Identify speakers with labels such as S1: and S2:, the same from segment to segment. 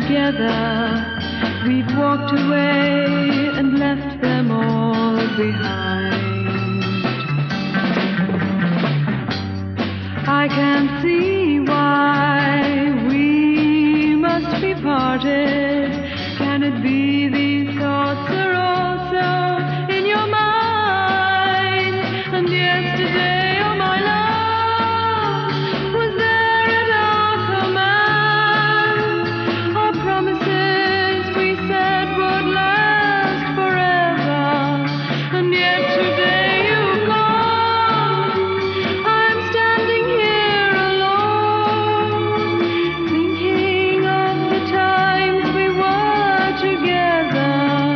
S1: together. We've walked away and left them all behind. I can't see why we must be parted. Can it be these thoughts are also in your mind? And yesterday, oh my love, was there at our command our promises we said would last forever? And yet today you've gone. I'm standing here alone, thinking of the times we were together.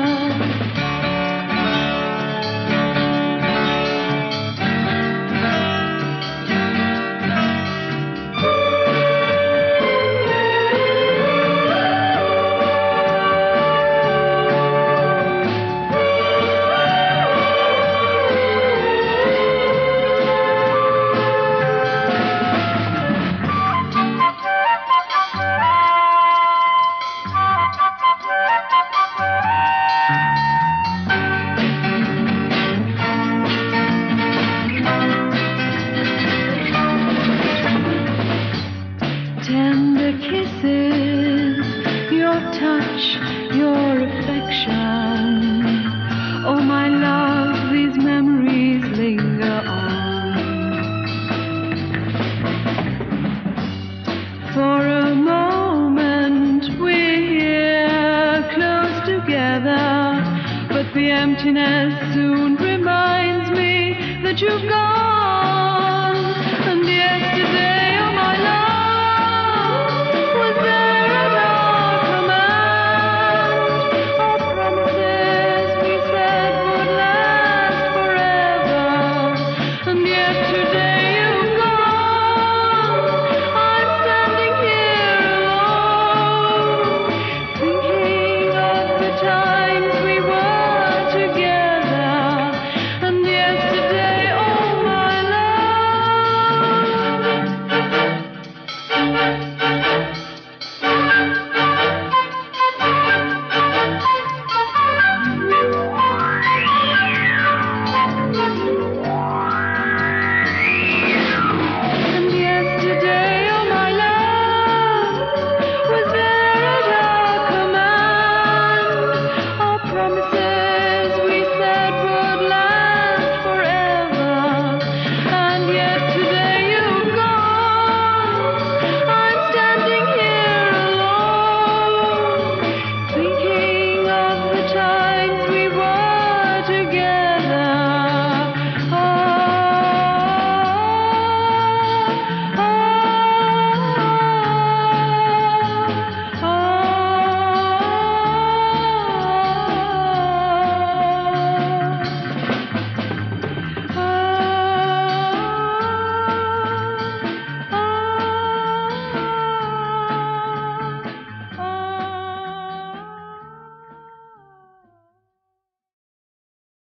S1: Tender kisses, your touch, your affection. Oh my love, these memories linger on. For a moment we're here close together, but the emptiness soon reminds me that you've gone. And yesterday, oh my love, was there